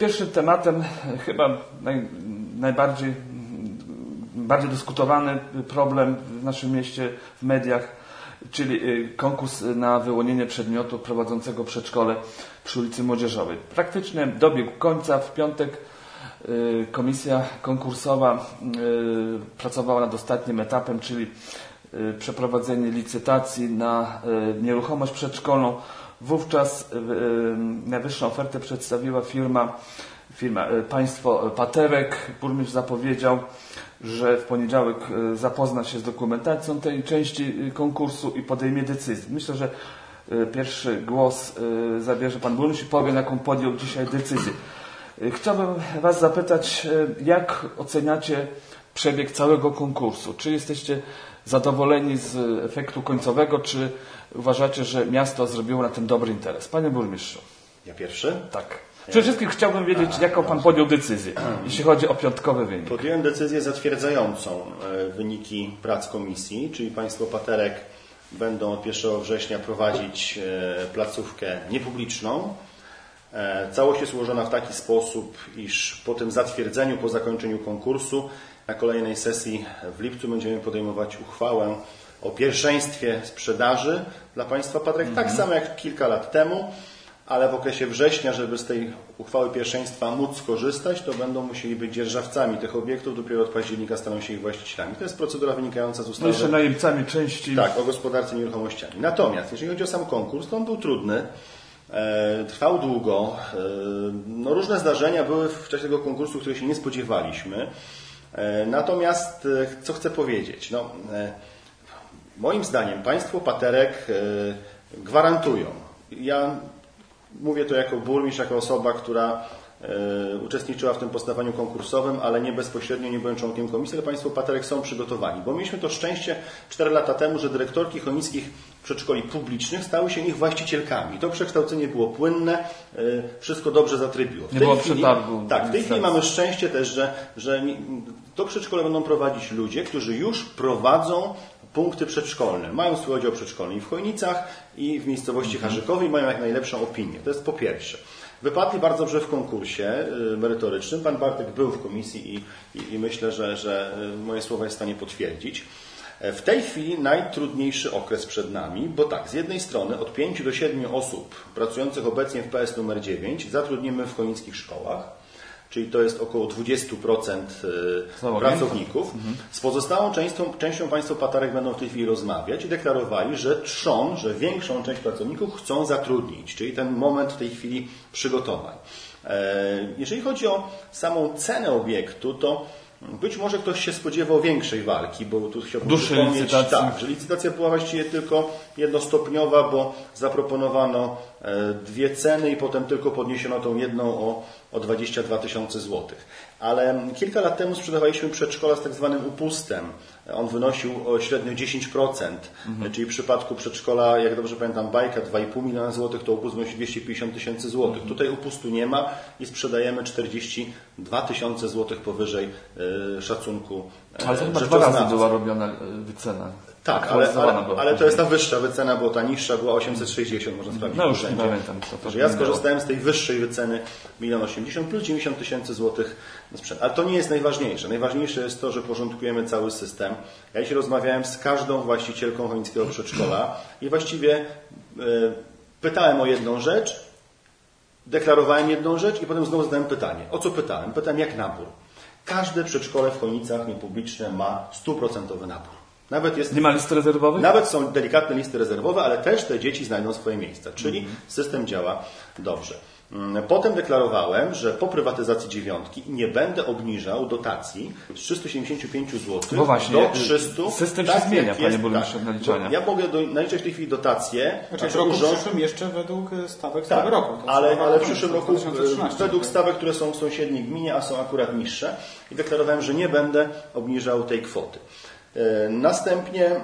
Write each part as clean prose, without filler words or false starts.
Pierwszym tematem, chyba najbardziej dyskutowany problem w naszym mieście, w mediach, czyli konkurs na wyłonienie przedmiotu prowadzącego przedszkole przy ulicy Młodzieżowej. Praktycznie dobiegł końca. W piątek komisja konkursowa pracowała nad ostatnim etapem, czyli przeprowadzenie licytacji na nieruchomość przedszkolną. Wówczas najwyższą ofertę przedstawiła firma Państwo Paterek. Burmistrz zapowiedział, że w poniedziałek zapozna się z dokumentacją tej części konkursu i podejmie decyzję. Myślę, że pierwszy głos zabierze Pan Burmistrz i powie, jaką podjął dzisiaj decyzję. Chciałbym Was zapytać, jak oceniacie przebieg całego konkursu? Czy jesteście zadowoleni z efektu końcowego, czy uważacie, że miasto zrobiło na tym dobry interes? Panie Burmistrzu. Ja pierwszy? Tak. Przede wszystkim chciałbym wiedzieć, jaką Pan podjął decyzję, jeśli chodzi o piątkowy wynik. Podjąłem decyzję zatwierdzającą wyniki prac komisji, czyli Państwo Paterek będą od 1 września prowadzić placówkę niepubliczną. Całość jest ułożona w taki sposób, iż po tym zatwierdzeniu, po zakończeniu konkursu, na kolejnej sesji w lipcu będziemy podejmować uchwałę o pierwszeństwie sprzedaży dla Państwa Paterek, tak samo jak kilka lat temu, ale w okresie września, żeby z tej uchwały pierwszeństwa móc skorzystać, to będą musieli być dzierżawcami tych obiektów, dopiero od października staną się ich właścicielami. To jest procedura wynikająca z ustawy. No jeszcze najemcami części. Tak, o gospodarce nieruchomościami. Natomiast, jeżeli chodzi o sam konkurs, to on był trudny, trwał długo. No, różne zdarzenia były w czasie tego konkursu, których się nie spodziewaliśmy. Natomiast, co chcę powiedzieć? No, moim zdaniem Państwo Paterek gwarantują. Ja mówię to jako burmistrz, jako osoba, która uczestniczyła w tym postępowaniu konkursowym, ale nie bezpośrednio, nie byłem członkiem komisji, ale Państwo Paterek są przygotowani. Bo mieliśmy to szczęście 4 lata temu, że dyrektorki chojnickich przedszkoli publicznych stały się ich właścicielkami. To przekształcenie było płynne, wszystko dobrze zatrybiło. Nie było przetargu. Tak, w tej chwili mamy szczęście też, że to przedszkole będą prowadzić ludzie, którzy już prowadzą punkty przedszkolne. Mają swój oddział przedszkolny i w Chojnicach, i w miejscowości Harzykowej, mają jak najlepszą opinię. To jest po pierwsze. Wypadli bardzo dobrze w konkursie merytorycznym. Pan Bartek był w komisji i myślę, że moje słowa jest w stanie potwierdzić. W tej chwili najtrudniejszy okres przed nami, bo tak, z jednej strony od 5 do 7 osób pracujących obecnie w PS numer 9 zatrudnimy w chojnickich szkołach, czyli to jest około 20% pracowników. Z pozostałą częścią Państwo Paterek będą w tej chwili rozmawiać i deklarowali, że że większą część pracowników chcą zatrudnić, czyli ten moment w tej chwili przygotowań. Jeżeli chodzi o samą cenę obiektu, to być może ktoś się spodziewał większej walki, bo tu chciałbym przypomnieć, tak, że licytacja była właściwie tylko jednostopniowa, bo zaproponowano 2 ceny i potem tylko podniesiono tą jedną o 22 000 złotych. Ale kilka lat temu sprzedawaliśmy przedszkola z tak zwanym upustem. On wynosił średnio 10%, czyli w przypadku przedszkola, jak dobrze pamiętam, Bajka 2,5 miliona złotych, to upust wynosi 250 000 złotych. Tutaj upustu nie ma i sprzedajemy 42 000 złotych powyżej szacunku. Ale to chyba 2 razy była robiona wycena. Tak, ale to jest ta wyższa wycena, bo ta niższa była 860, można sprawdzić. No już nie pamiętam. Ja skorzystałem z tej wyższej wyceny 1 080 000 plus 90 000 złotych na sprzęt. Ale to nie jest najważniejsze. Najważniejsze jest to, że porządkujemy cały system. Ja dzisiaj rozmawiałem z każdą właścicielką chojnickiego przedszkola i właściwie pytałem o jedną rzecz, deklarowałem jedną rzecz i potem znowu zadałem pytanie. O co pytałem? Pytałem, jak nabór. Każde przedszkole w Chojnicach niepubliczne ma 100% nabór. Nie ma listy rezerwowych? Nawet są delikatne listy rezerwowe, ale też te dzieci znajdą swoje miejsca, czyli system działa dobrze. Potem deklarowałem, że po prywatyzacji 9 nie będę obniżał dotacji z 375 zł do 300. System się zmienia, panie burmistrzu, naliczania. Ja mogę naliczać w tej chwili dotacje. W roku przyszłym jeszcze według stawek z tego roku. Ale w przyszłym roku według stawek, które są w sąsiedniej gminie, a są akurat niższe. I deklarowałem, że nie będę obniżał tej kwoty. Następnie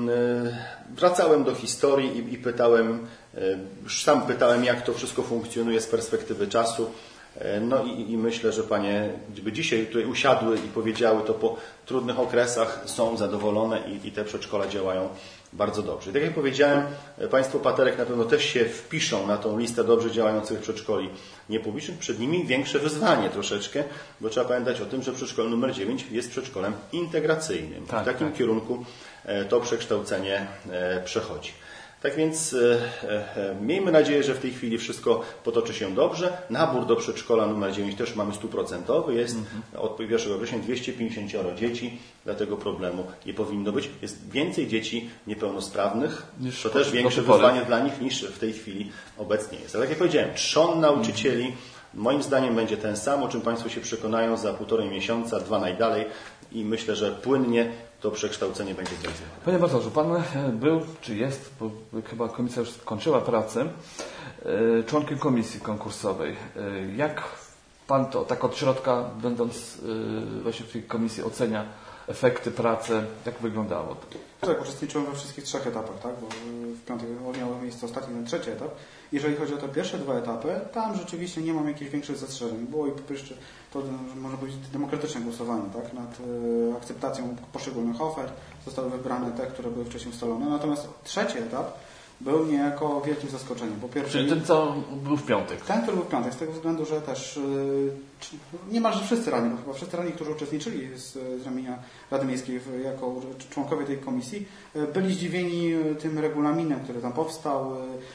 wracałem do historii i pytałem, już sam pytałem, jak to wszystko funkcjonuje z perspektywy czasu. No i myślę, że panie, gdyby dzisiaj tutaj usiadły i powiedziały, to po trudnych okresach są zadowolone i te przedszkola działają bardzo dobrze. I tak jak powiedziałem, Państwo Paterek na pewno też się wpiszą na tą listę dobrze działających przedszkoli niepublicznych. Przed nimi większe wyzwanie troszeczkę, bo trzeba pamiętać o tym, że przedszkole numer 9 jest przedszkolem integracyjnym. W takim kierunku to przekształcenie przechodzi. Tak więc miejmy nadzieję, że w tej chwili wszystko potoczy się dobrze. Nabór do przedszkola numer 9 też mamy 100%. Jest od 1 września 250 dzieci. Dla tego problemu nie powinno być. Jest więcej dzieci niepełnosprawnych. To też większe wyzwanie dla nich niż w tej chwili obecnie jest. Ale tak jak powiedziałem, trzon nauczycieli moim zdaniem będzie ten sam, o czym Państwo się przekonają za 1,5 miesiąca, 2 najdalej i myślę, że płynnie to przekształcenie będzie zrealizowane. Panie Bartoszu, Pan był, czy jest, bo chyba komisja już skończyła pracę, członkiem komisji konkursowej. Jak Pan to tak od środka, będąc właśnie w tej komisji, ocenia efekty pracy? Jak wyglądało to? Tak, uczestniczyłem we wszystkich 3 etapach, tak? Bo w piątek miał miejsce ostatni, ten 3. etap. Jeżeli chodzi o te pierwsze 2 etapy, tam rzeczywiście nie mam jakichś większych zastrzeżeń. Było i po pierwsze to może być demokratyczne głosowanie, tak? Nad akceptacją poszczególnych ofert. Zostały wybrane te, które były wcześniej ustalone. Natomiast 3. etap był niejako wielkim zaskoczeniem. Po pierwsze, czyli ten, co był w piątek? Ten, który był w piątek, z tego względu, że też niemalże wszyscy radni, bo chyba wszyscy radni, którzy uczestniczyli z ramienia Rady Miejskiej jako członkowie tej komisji, byli zdziwieni tym regulaminem, który tam powstał,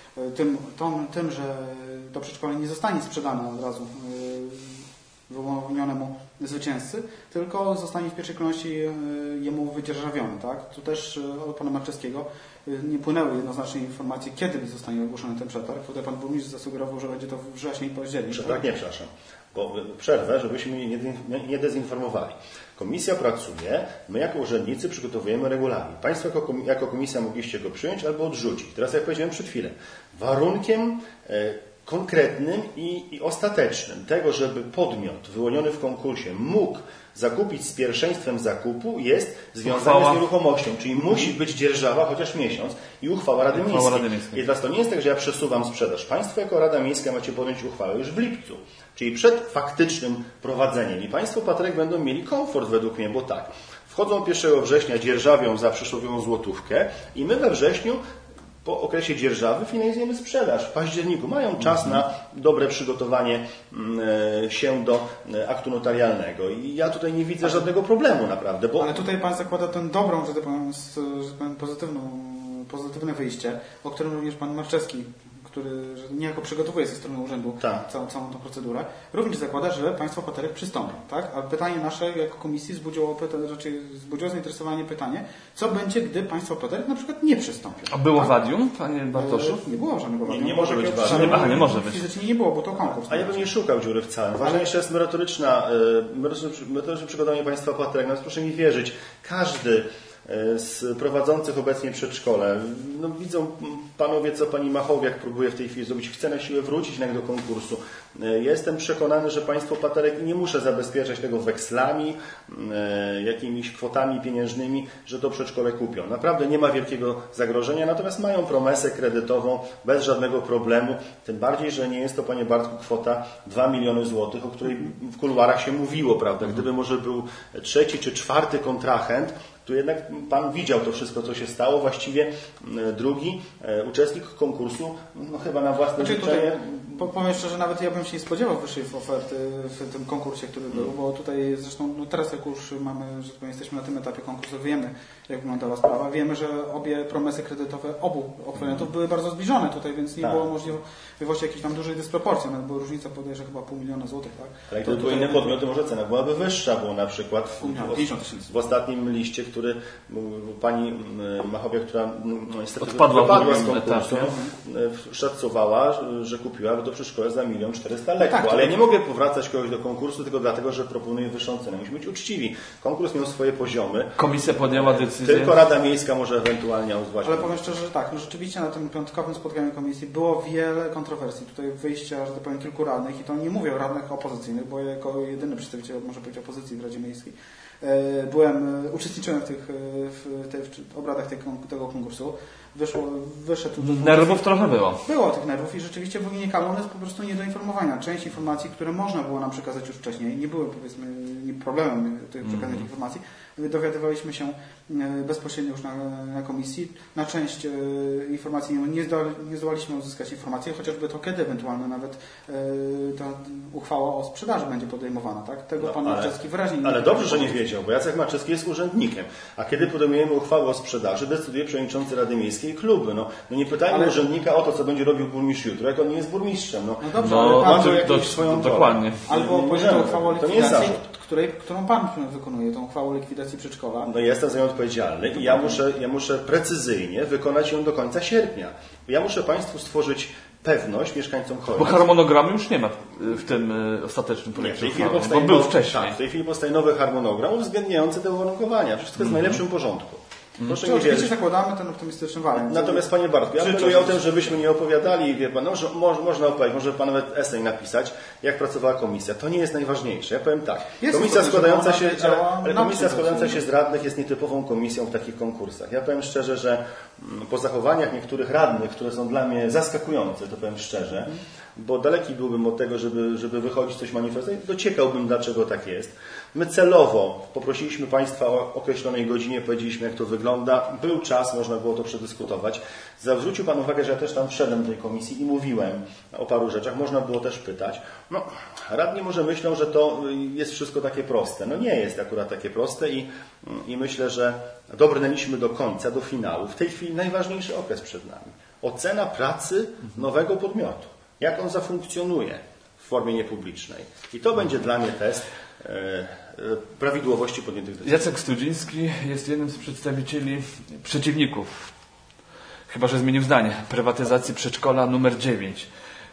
tym, że to przedszkole nie zostanie sprzedane od razu wyłonionemu zwycięzcy, tylko zostanie w pierwszej kolejności jemu wydzierżawiony. Tak? Tu też od pana Marczewskiego nie płynęły jednoznaczne informacje, kiedy zostanie ogłoszony ten przetarg. Tutaj pan burmistrz zasugerował, że będzie to w wrześniu i październik. Przetarg nie, przepraszam. Bo przerwę, żebyśmy nie dezinformowali. Komisja pracuje, my jako urzędnicy przygotowujemy regulamin. Państwo jako komisja mogliście go przyjąć albo odrzucić. Teraz, jak powiedziałem przed chwilą, warunkiem konkretnym i ostatecznym tego, żeby podmiot wyłoniony w konkursie mógł zakupić z pierwszeństwem zakupu, jest związane z nieruchomością, czyli musi być dzierżawa chociaż miesiąc i uchwała Rady Miejskiej. I teraz to nie jest tak, że ja przesuwam sprzedaż. Państwo jako Rada Miejska macie podjąć uchwałę już w lipcu, czyli przed faktycznym prowadzeniem. I Państwo Paterek będą mieli komfort według mnie, bo tak, wchodzą 1 września, dzierżawią za przysłowiową złotówkę i my we wrześniu po okresie dzierżawy finalizujemy sprzedaż. W październiku mają czas na dobre przygotowanie się do aktu notarialnego. I ja tutaj nie widzę żadnego problemu naprawdę. Ale tutaj Pan zakłada tę dobrą, że tak powiem, pozytywne wyjście, o którym również Pan Marczewski, który niejako przygotowuje ze strony urzędu całą tą procedurę, również zakłada, że Państwo Paterek przystąpią. Tak? A pytanie nasze jako komisji wzbudziło zainteresowanie pytanie, co będzie, gdy Państwo Paterek na przykład nie przystąpią. A było wadium, Panie Bartoszu? Nie było żadnego wadium. Nie może być wadium. Nie może być. Fizycznie nie było, bo to konkurs. A ja bym nie szukał dziury w całym. Ważniejsze jest merytoryczne przygotowanie Państwa Paterek. No, proszę mi wierzyć, każdy z prowadzących obecnie przedszkole. No, widzą panowie, co pani Machowiak próbuje w tej chwili zrobić. Chce na siłę wrócić do konkursu. Jestem przekonany, że Państwo Paterek, nie muszę zabezpieczać tego wekslami, jakimiś kwotami pieniężnymi, że to przedszkole kupią. Naprawdę nie ma wielkiego zagrożenia, natomiast mają promesę kredytową bez żadnego problemu. Tym bardziej, że nie jest to, panie Bartku, kwota 2 miliony złotych, o której w kuluarach się mówiło, prawda? Gdyby może był 3. czy 4. kontrahent, tu jednak Pan widział to wszystko, co się stało. Właściwie drugi uczestnik konkursu, no chyba na własne życzenie. Powiem szczerze, nawet ja bym się nie spodziewał wyższej oferty w tym konkursie, który był, bo tutaj zresztą, no teraz jak już mamy, że tak powiem, jesteśmy na tym etapie konkursu, wiemy, jak wyglądała sprawa. Wiemy, że obie promesy kredytowe obu oferentów były bardzo zbliżone tutaj, więc nie było możliwości jakiejś tam dużej dysproporcji. Nawet była różnica, podejrzewam, chyba 500 000 złotych, tak? Ale gdyby były inne podmioty, może cena byłaby wyższa, bo na przykład w ostatnim liście, który pani Machowia, która niestety wypadła z konkursu, szacowała, że kupiła do przedszkola za 1 400 000 lekko. Ale ja nie mogę powracać kogoś do konkursu tylko dlatego, że proponuję wyższą cenę. Musimy być uczciwi. Konkurs miał swoje poziomy. Komisja podjęła decyzję. Tylko Rada Miejska może ewentualnie ozwać. Ale powiem szczerze, że tak. No rzeczywiście na tym piątkowym spotkaniu komisji było wiele kontrowersji. Tutaj wyjścia, że tak powiem, kilku radnych i to nie mówię o radnych opozycyjnych, bo jako jedyny przedstawiciel, może być, opozycji w Radzie Miejskiej uczestniczyłem w obradach tego konkursu. wyszedł... Nerwów trochę było. Było tych nerwów i rzeczywiście wynikało one po prostu nie do informowania. Część informacji, które można było nam przekazać już wcześniej, nie były powiedzmy problemem tych przekazanych informacji. Dowiadywaliśmy się bezpośrednio już na komisji. Na część informacji nie zdołaliśmy uzyskać informacji, chociażby to kiedy ewentualnie nawet ta uchwała o sprzedaży będzie podejmowana. Tak? Tego pan Maczewski wyraźnie nie... Ale dobrze, że nie wiedział, bo Jacek Maczewski jest urzędnikiem. A kiedy podejmujemy uchwałę o sprzedaży, decyduje przewodniczący Rady Miejskiej i kluby. No nie pytajmy urzędnika o to, co będzie robił burmistrz jutro, jak on nie jest burmistrzem. No dobrze, ale pan ma swoją dokładnie. Albo powiedział uchwałę o likwidacji, którą pan wykonuje, tą uchwałę o likwidacji przedszkola. No jestem za nią odpowiedzialny i ja muszę precyzyjnie wykonać ją do końca sierpnia. Ja muszę Państwu stworzyć pewność mieszkańcom Chojnic. Bo harmonogramu już nie ma w tym ostatecznym projekcie uchwały, bo był wcześniej. Tak, w tej chwili powstaje nowy harmonogram uwzględniający te uwarunkowania. Wszystko jest w najlepszym porządku. Proszę nie wierzyć. Zakładamy ten optymistyczny wariant. Natomiast Panie Bartku, ja apeluję o tym, żebyśmy nie opowiadali, wie Pan, że można opowiedzieć, może Pan nawet esej napisać, jak pracowała komisja. To nie jest najważniejsze. Ja powiem tak. Komisja składająca się z radnych jest nietypową komisją w takich konkursach. Ja powiem szczerze, że po zachowaniach niektórych radnych, które są dla mnie zaskakujące, to powiem szczerze, bo daleki byłbym od tego, żeby wychodzić coś manifestować, dociekałbym, dlaczego tak jest. My celowo poprosiliśmy Państwa o określonej godzinie, powiedzieliśmy, jak to wygląda. Był czas, można było to przedyskutować. Zwrócił Pan uwagę, że ja też tam wszedłem do tej komisji i mówiłem o paru rzeczach. Można było też pytać. No, radni może myślą, że to jest wszystko takie proste. No nie jest akurat takie proste i myślę, że dobrnęliśmy do końca, do finału. W tej chwili najważniejszy okres przed nami. Ocena pracy nowego podmiotu. Jak on zafunkcjonuje w formie niepublicznej. I to będzie dla mnie test prawidłowości podjętych decyzji. Jacek Studziński jest jednym z przeciwników, chyba że zmienił zdanie, prywatyzacji przedszkola numer 9.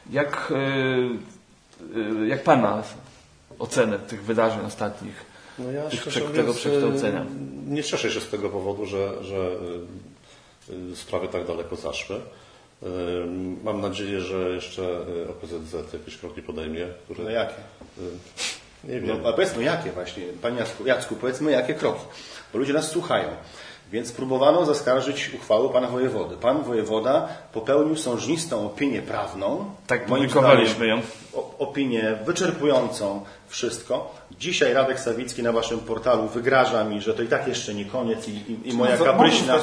Jak Pana ocenę tych wydarzeń ostatnich, tego przekształcenia? Nie cieszę się z tego powodu, że sprawy tak daleko zaszły. Mam nadzieję, że jeszcze OPZZ jakieś kroki podejmie. No jakie? Nie wiem. No, powiedzmy jakie właśnie, Panie Jacku, powiedzmy jakie kroki, bo ludzie nas słuchają. Więc próbowano zaskarżyć uchwałę Pana Wojewody. Pan Wojewoda popełnił sążnistą opinię prawną. Tak, publikowaliśmy ją. Opinię wyczerpującą wszystko. Dzisiaj Radek Sawicki na Waszym portalu wygraża mi, że to i tak jeszcze nie koniec i moja kapryśna...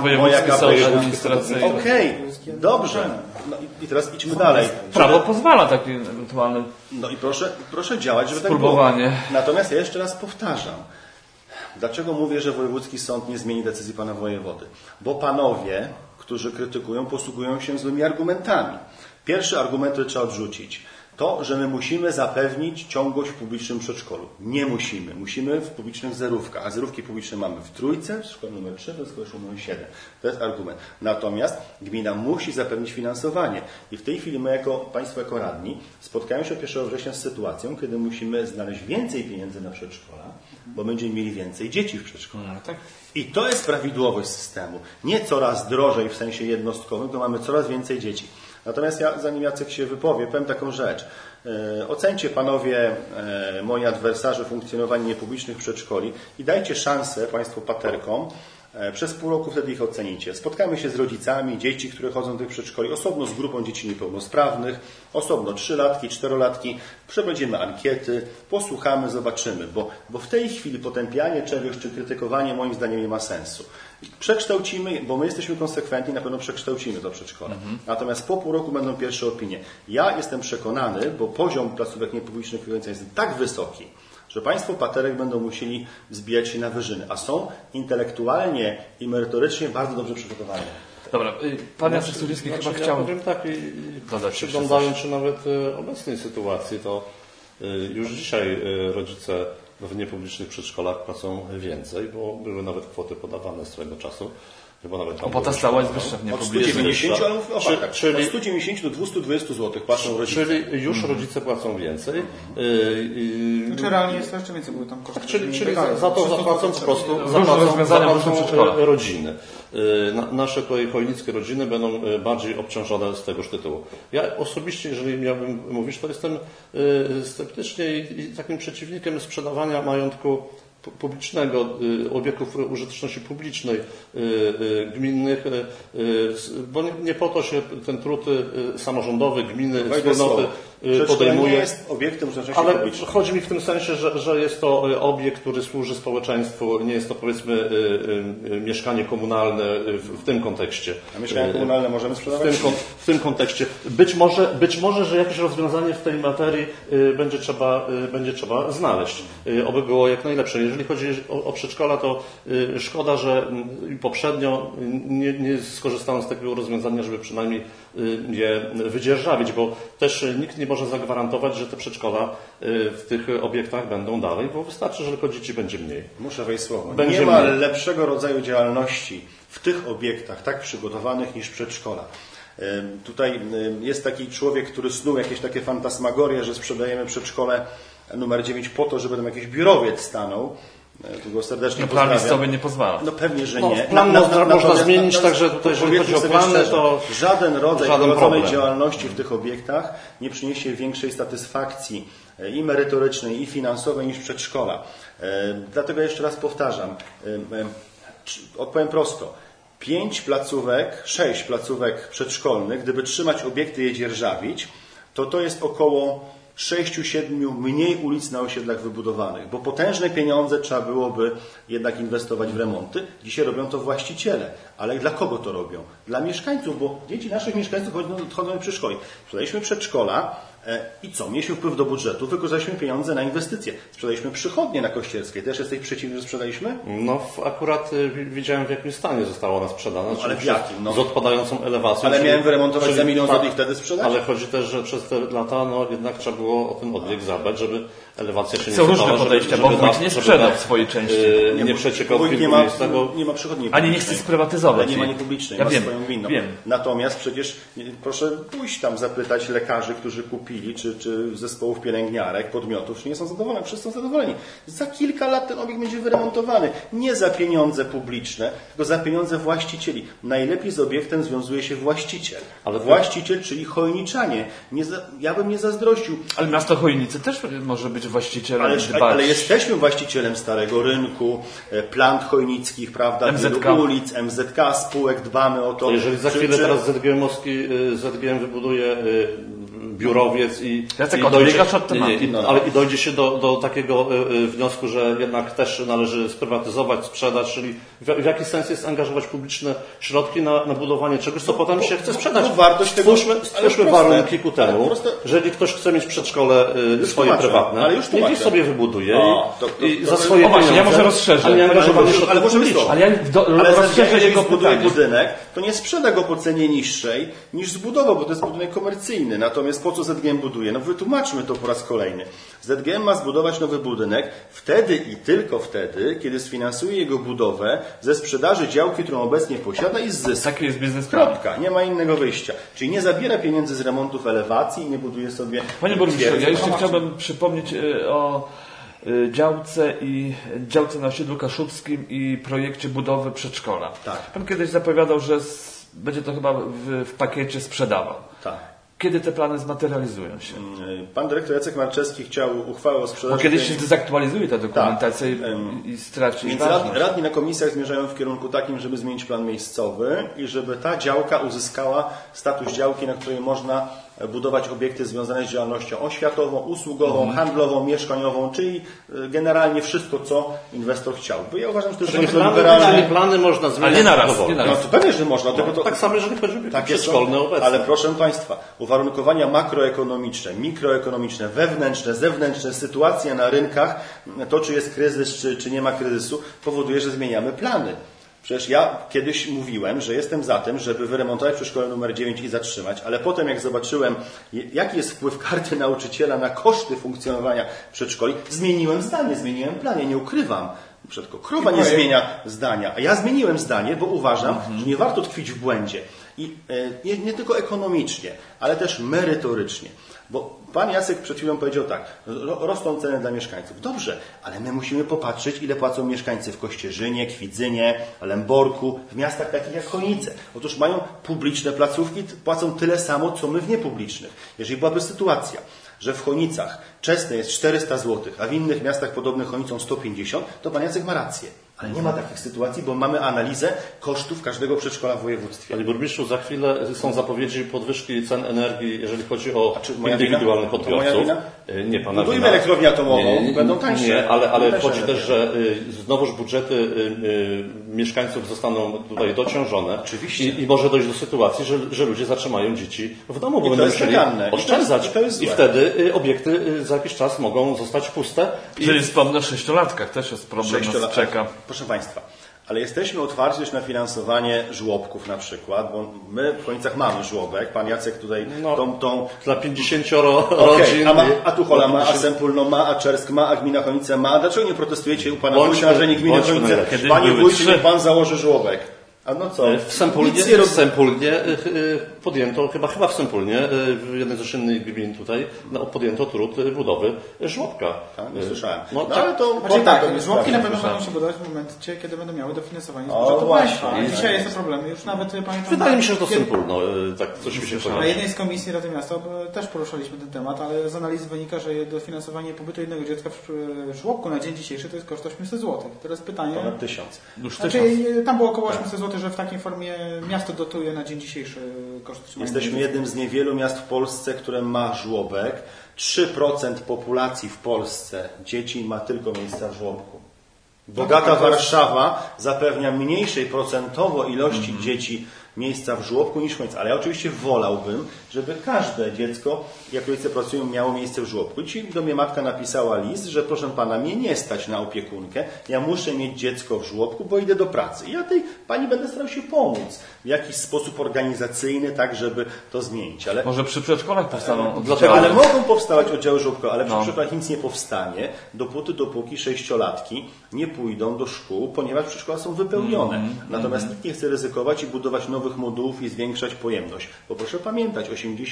Okej, dobrze. No i teraz idźmy dalej. Prawo pozwala takie ewentualne... No i proszę działać, żeby spróbowanie. Tak było. Natomiast ja jeszcze raz powtarzam. Dlaczego mówię, że wojewódzki sąd nie zmieni decyzji Pana Wojewody? Bo panowie, którzy krytykują, posługują się złymi argumentami. Pierwszy argument, który trzeba odrzucić. To, że my musimy zapewnić ciągłość w publicznym przedszkolu. Nie musimy. Musimy w publicznych zerówkach. A zerówki publiczne mamy w Trójce, w szkole numer 3, w szkole numer 7. To jest argument. Natomiast gmina musi zapewnić finansowanie. I w tej chwili my Państwo jako radni spotkają się 1 września z sytuacją, kiedy musimy znaleźć więcej pieniędzy na przedszkola, bo będziemy mieli więcej dzieci w przedszkolu. No, tak. I to jest prawidłowość systemu. Nie coraz drożej w sensie jednostkowym, to mamy coraz więcej dzieci. Natomiast ja, zanim Jacek się wypowie, powiem taką rzecz. Ocencie Panowie, moi adwersarze, funkcjonowanie niepublicznych przedszkoli i dajcie szansę Państwu paterkom. Przez pół roku wtedy ich ocenicie. Spotkamy się z rodzicami dzieci, które chodzą do tych przedszkoli, osobno z grupą dzieci niepełnosprawnych, osobno 3-latki, 4-latki. Przeprowadzimy ankiety, posłuchamy, zobaczymy, bo w tej chwili potępianie czegoś czy krytykowanie moim zdaniem nie ma sensu. Przekształcimy, bo my jesteśmy konsekwentni, na pewno przekształcimy to przedszkole. Natomiast po pół roku będą pierwsze opinie. Ja jestem przekonany, bo poziom placówek niepublicznych w Chojnicach jest tak wysoki, że Państwo paterek będą musieli wzbijać się na wyżyny, a są intelektualnie i merytorycznie bardzo dobrze przygotowani. Dobra, Pan Jacek Studziński chyba chciał... Ja powiem tak, przyglądając się nawet obecnej sytuacji, to już dzisiaj rodzice w niepublicznych przedszkolach płacą więcej, bo były nawet kwoty podawane z czasu. Chyba nawet opłata stała jest wyższa w niepublicznych. 190 do 220 zł płacą rodzice. Czyli już rodzice płacą więcej. Czy realnie jest to jeszcze więcej, były tam koszty. Czyli za to zapłacą po prostu rodziny. Nasze tutaj chojnickie rodziny będą bardziej obciążone z tegoż tytułu. Ja osobiście, jeżeli miałbym mówić, to jestem sceptycznie i takim przeciwnikiem sprzedawania majątku publicznego, obiektów użyteczności publicznej, gminnych, bo nie po to się ten trud samorządowy, gminy, wspólnoty podejmuje. Nie jest obiektem użyteczności ale publicznej. chodzi mi w tym sensie, że jest to obiekt, który służy społeczeństwu, nie jest to powiedzmy mieszkanie komunalne w tym kontekście. A mieszkania komunalne możemy sprzedawać? W tym kontekście. Być może, że jakieś rozwiązanie w tej materii będzie trzeba znaleźć. Oby było jak najlepsze. Jeżeli chodzi o przedszkola, to szkoda, że poprzednio nie skorzystałem z takiego rozwiązania, żeby przynajmniej je wydzierżawić, bo też nikt nie może zagwarantować, że te przedszkola w tych obiektach będą dalej, bo wystarczy, że tylko dzieci będzie mniej. Muszę wejść słowo. Nie ma lepszego rodzaju działalności w tych obiektach tak przygotowanych niż przedszkola. Tutaj jest taki człowiek, który snuł jakieś takie fantasmagorie, że sprzedajemy przedszkole numer 9 po to, żeby tam jakiś biurowiec stanął. Tu go serdecznie plan pozdrawiam. miejscowy nie pozwala. No pewnie, że nie. Plan można zmienić, także tutaj jeżeli chodzi o plany, to żaden rodzaj prowadzonej problem. działalności w tych obiektach nie przyniesie większej satysfakcji i merytorycznej, i finansowej niż przedszkola. Dlatego jeszcze raz powtarzam. Odpowiem prosto. 6 placówek przedszkolnych, gdyby trzymać obiekty i je dzierżawić, to jest około 6-7 mniej ulic na osiedlach wybudowanych, bo potężne pieniądze trzeba byłoby jednak inwestować w remonty. Dzisiaj robią to właściciele. Ale dla kogo to robią? Dla mieszkańców, bo dzieci naszych mieszkańców chodzą przy szkole. Sprzedaliśmy przedszkola i co? Mieliśmy wpływ do budżetu, wykorzystaliśmy pieniądze na inwestycje. Sprzedaliśmy przychodnie na Kościerskiej. Też jesteś przeciwny, że sprzedaliśmy? No akurat widziałem, w jakim stanie została ona sprzedana. Ale w jakim? Z odpadającą elewacją. Ale miałem wyremontować za 1 milion złotych i wtedy sprzedać? Ale chodzi też, że przez te lata jednak trzeba było o ten obiekt zadbać, żeby elewacja się nie Są sypała, różne podejścia, bo wójt nie sprzedał w swojej części. Nie przeciekał Wójt nie ma przychodni. Ani nie chce sprywatyzować. Ale nie ma niepublicznej, ja ma wiem, swoją gminną. Wiem. Natomiast przecież proszę pójść tam zapytać lekarzy, którzy kupili, czy zespołów pielęgniarek, podmiotów, czy nie są zadowoleni. Wszyscy są zadowoleni. Za kilka lat ten obiekt będzie wyremontowany. Nie za pieniądze publiczne, tylko za pieniądze właścicieli. Najlepiej z obiektem związuje się właściciel. Ale właściciel, czyli chojniczanie. Ja bym nie zazdrościł. Ale miasto Chojnice też może być właścicielem. Ale jesteśmy właścicielem Starego Rynku, plant chojnickich, prawda, MZK. wielu ulic, MZK, spółek, dbamy o to. Jeżeli za chwilę teraz ZGM wybuduje biurowiec i dojdzie się do takiego wniosku, że jednak też należy sprywatyzować, sprzedać, czyli w jaki sens jest angażować publiczne środki na budowanie czegoś, co potem się chce sprzedać. Stwórzmy warunki ku temu. Jeżeli ktoś chce mieć przedszkole swoje prywatne, niech je sobie wybuduje i za swoje pieniądze. Ja może rozszerzę. Ale może wysłać. Ale rozszerzę jego zbuduje budynek, to nie sprzeda go po cenie niższej niż zbudował, bo to jest budynek komercyjny. Natomiast po co ZGM buduje? No wytłumaczmy to po raz kolejny. ZGM ma zbudować nowy budynek wtedy i tylko wtedy, kiedy sfinansuje jego budowę ze sprzedaży działki, którą obecnie posiada i z zysku. Taki jest biznesplan. Kropka. Nie ma innego wyjścia. Czyli nie zabiera pieniędzy z remontów elewacji i nie buduje sobie... Panie burmistrzu, ja jeszcze chciałbym przypomnieć o działce na osiedlu kaszubskim i projekcie budowy przedszkola. Tak. Pan kiedyś zapowiadał, że będzie to chyba w pakiecie sprzedawał. Tak. Kiedy te plany zmaterializują się? Pan dyrektor Jacek Marczewski chciał uchwałę o sprzedaży... Bo kiedyś się zdezaktualizuje ta dokumentacja i straci Więc ważność. radni na komisjach zmierzają w kierunku takim, żeby zmienić plan miejscowy i żeby ta działka uzyskała status działki, na której można budować obiekty związane z działalnością oświatową, usługową, handlową, mieszkaniową, czyli generalnie wszystko, co inwestor chciałby. Ja uważam, że to jest plany można zmieniać. Ale nie naraz. No to pewnie, że można. Tak samo, jeżeli chodzi o przedszkolne obecnie. Ale proszę Państwa, uwarunkowania makroekonomiczne, mikroekonomiczne, wewnętrzne, zewnętrzne, sytuacja na rynkach, to czy jest kryzys, czy nie ma kryzysu, powoduje, że zmieniamy plany. Przecież ja kiedyś mówiłem, że jestem za tym, żeby wyremontować przedszkole numer 9 i zatrzymać, ale potem jak zobaczyłem, jaki jest wpływ karty nauczyciela na koszty funkcjonowania przedszkoli, zmieniłem zdanie, zmieniłem plan. Ja nie ukrywam. Krowa nie zmienia zdania, a ja zmieniłem zdanie, bo uważam, że nie warto tkwić w błędzie. I nie tylko ekonomicznie, ale też merytorycznie. Bo pan Jacek przed chwilą powiedział tak, rosną ceny dla mieszkańców. Dobrze, ale my musimy popatrzeć, ile płacą mieszkańcy w Kościerzynie, Kwidzynie, Lęborku, w miastach takich jak Chojnice. Otóż mają publiczne placówki, płacą tyle samo, co my w niepublicznych. Jeżeli byłaby sytuacja, że w Chojnicach czesne jest 400 zł, a w innych miastach podobnych Chojnicom 150, to pan Jacek ma rację. Ale nie ma takich sytuacji, bo mamy analizę kosztów każdego przedszkola w województwie. Panie burmistrzu, za chwilę są zapowiedzi podwyżki cen energii, jeżeli chodzi o indywidualnych odbiorców. Nie, pana budujmy elektrownię atomową, będą tańsze. Nie, ale chodzi też, że znowuż budżety mieszkańców zostaną tutaj dociążone. Oczywiście. I może dojść do sytuacji, że ludzie zatrzymają dzieci w domu, bo będą musieli oszczędzać. I wtedy obiekty za jakiś czas mogą zostać puste. Czyli wspomnę o 6-latkach, też jest problem, nas czeka. Proszę Państwa, ale jesteśmy otwarci też na finansowanie żłobków na przykład, bo my w Chojnicach mamy żłobek, pan Jacek tutaj tą... Dla 50 rodzin... A Tuchola ma, a Sępólno ma, a Czersk ma, a gmina Chojnice ma. Dlaczego nie protestujecie u pana wójta, że nie gmina Chojnice? Panie wójcie, niech pan założy żłobek. A no co? W Sępólnie podjęto, chyba w Sępólnie, w jednej z innych gmin tutaj, podjęto trud budowy żłobka. Tak, nie słyszałem. Ale to żłobki na pewno będą się budować w momencie, kiedy będą miały dofinansowanie z budżetu państwa. I dzisiaj jest to problem. Już nawet pamiętam... Wydaje mi się, że to Sępólno. Tak, coś mi się kojarzy. Na jednej z komisji Rady Miasta też poruszaliśmy ten temat, ale z analizy wynika, że dofinansowanie pobytu jednego dziecka w żłobku na dzień dzisiejszy to jest koszt 800 zł. Teraz pytanie... Ponad 1000. Tam było około 800 zł, że w takiej formie miasto dotuje na dzień dzisiejszy koszt utrzymania. Jesteśmy jednym z niewielu miast w Polsce, które ma żłobek. 3% populacji w Polsce dzieci ma tylko miejsca w żłobku. Bogata Warszawa zapewnia mniejszej procentowo ilości dzieci miejsca w żłobku niż Chojnice. Ale ja oczywiście wolałbym, żeby każde dziecko, jak rodzice pracują, miało miejsce w żłobku. I dzisiaj do mnie matka napisała list, że proszę pana, mnie nie stać na opiekunkę, ja muszę mieć dziecko w żłobku, bo idę do pracy. I ja tej pani będę starał się pomóc w jakiś sposób organizacyjny, tak żeby to zmienić. Ale może przy przedszkolach powstaną oddziały. Ale mogą powstawać oddziały żłobkowe, ale przy przedszkolach nic nie powstanie, dopóki 6-latki nie pójdą do szkół, ponieważ przedszkola są wypełnione. Natomiast nikt nie chce ryzykować i budować nowych modułów i zwiększać pojemność. Bo proszę pamiętać,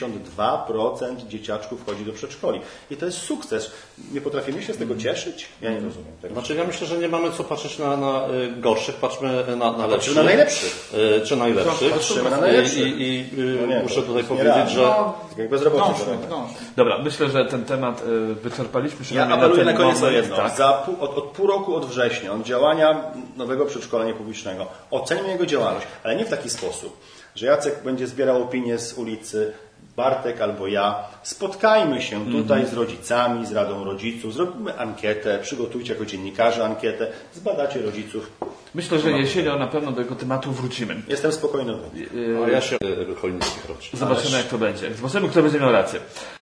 82% dzieciaczków chodzi do przedszkoli. I to jest sukces. Nie potrafimy się z tego cieszyć? Ja nie rozumiem tego. Znaczy ja myślę, że nie mamy co patrzeć na gorszych, patrzmy na lepszych. Czy na najlepszych. Czy najlepszych. Patrzymy na najlepszych. I muszę tutaj powiedzieć, że... Jak bezrobocie. Dobra, myślę, że ten temat wyczerpaliśmy. Ja apeluję na koniec o jedno. Tak. Od pół roku, od września, od działania nowego przedszkola niepublicznego, ocenimy jego działalność, ale nie w taki sposób, że Jacek będzie zbierał opinie z ulicy, Bartek albo ja. Spotkajmy się tutaj z rodzicami, z Radą Rodziców, zrobimy ankietę, przygotujcie jako dziennikarze ankietę, zbadacie rodziców. Myślę, że jesienią na pewno do tego tematu wrócimy. Jestem spokojny. A ja się chojnickich rodzin. Zobaczymy, jak to będzie. Zobaczymy, kto będzie miał rację.